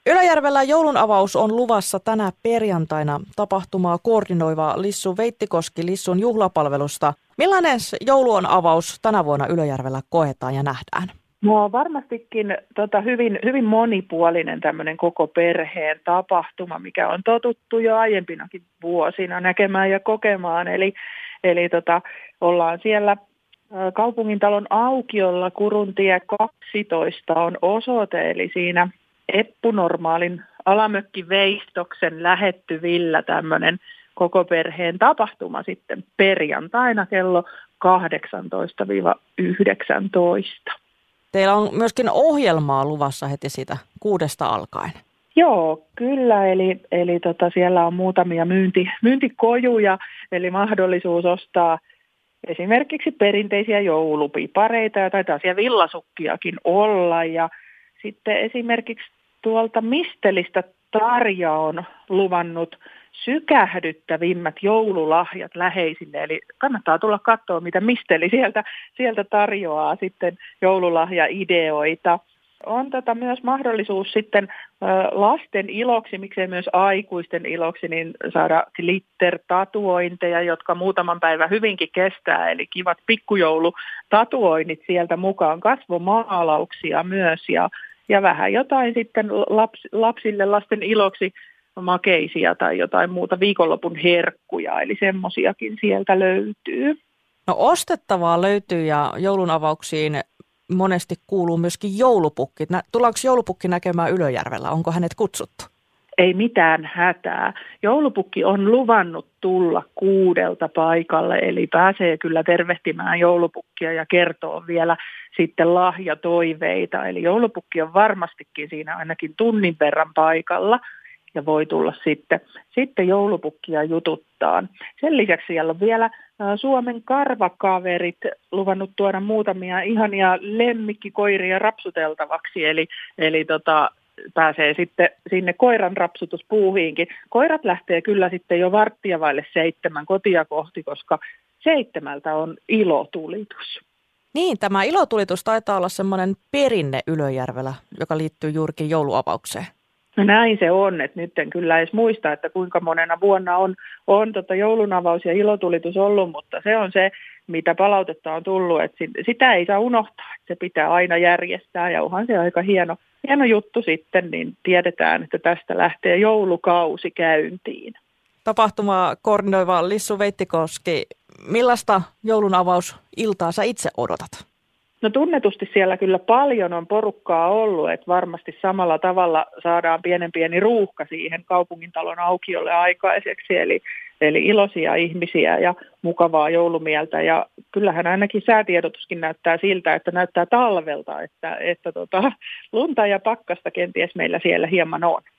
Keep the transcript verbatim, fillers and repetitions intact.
Ylöjärvellä joulunavaus on luvassa tänä perjantaina. Tapahtumaa koordinoiva Lissu Veittikoski Lissun juhlapalvelusta. Millainen joulun avaus tänä vuonna Ylöjärvellä koetaan ja nähdään? No varmastikin tota, hyvin, hyvin monipuolinen tämmöinen koko perheen tapahtuma, mikä on totuttu jo aiempinakin vuosina näkemään ja kokemaan. Eli, eli tota, ollaan siellä kaupungintalon aukiolla, Kuruntie kaksitoista on osoite, eli siinä Eppunormaalin alamökkiveistoksen lähettyvillä tämmöinen koko perheen tapahtuma sitten perjantaina kello kahdeksantoista yhdeksäntoista. Teillä on myöskin ohjelmaa luvassa heti siitä kuudesta alkaen. Joo, kyllä. Eli, eli tota, siellä on muutamia myynti, myyntikojuja, eli mahdollisuus ostaa esimerkiksi perinteisiä joulupipareita ja taitaa siellä villasukkiakin olla. Ja sitten esimerkiksi tuolta Mistelistä Tarja on luvannut sykähdyttävimmät joululahjat läheisille, eli kannattaa tulla katsoa, mitä Misteli sieltä, sieltä tarjoaa sitten joululahjaideoita. On tota myös mahdollisuus sitten ö, lasten iloksi, miksei myös aikuisten iloksi, niin saada glitter-tatuointeja, jotka muutaman päivän hyvinkin kestää, eli kivat pikkujoulutatuoinnit sieltä mukaan, kasvomaalauksia myös ja, ja vähän jotain sitten laps, lapsille lasten iloksi makeisia tai jotain muuta viikonlopun herkkuja, eli semmosiakin sieltä löytyy. No ostettavaa löytyy ja joulun avauksiin monesti kuuluu myöskin joulupukki. Tullaanko joulupukki näkemään Ylöjärvellä? Onko hänet kutsuttu? Ei mitään hätää. Joulupukki on luvannut tulla kuudelta paikalle, eli pääsee kyllä tervehtimään joulupukkia ja kertoo vielä sitten lahjatoiveita. Eli joulupukki on varmastikin siinä ainakin tunnin verran paikalla ja voi tulla sitten, sitten joulupukkia jututtaa. Sen lisäksi siellä on vielä Suomen karvakaverit luvannut tuoda muutamia ihania lemmikkikoiria rapsuteltavaksi, eli, eli tota, pääsee sitten sinne koiran rapsutuspuuhiinkin. Koirat lähtee kyllä sitten jo varttia vaille seitsemän kotia kohti, koska seitsemältä on ilotulitus. Niin, tämä ilotulitus taitaa olla semmoinen perinne Ylöjärvellä, joka liittyy juurikin jouluavaukseen. No näin se on, että nyt en kyllä edes muista, että kuinka monena vuonna on, on tota joulunavaus ja ilotulitus ollut, mutta se on se, mitä palautetta on tullut, että sitä ei saa unohtaa, että se pitää aina järjestää ja onhan se aika hieno, hieno juttu sitten, niin tiedetään, että tästä lähtee joulukausi käyntiin. Tapahtuma koordinoiva Lissu Veittikoski, millaista joulunavausiltaa sä itse odotat? No tunnetusti siellä kyllä paljon on porukkaa ollut, että varmasti samalla tavalla saadaan pienen pieni ruuhka siihen kaupungintalon aukiolle aikaiseksi, eli, eli iloisia ihmisiä ja mukavaa joulumieltä. Ja kyllähän ainakin säätiedotuskin näyttää siltä, että näyttää talvelta, että, että tota, lunta ja pakkasta kenties meillä siellä hieman on.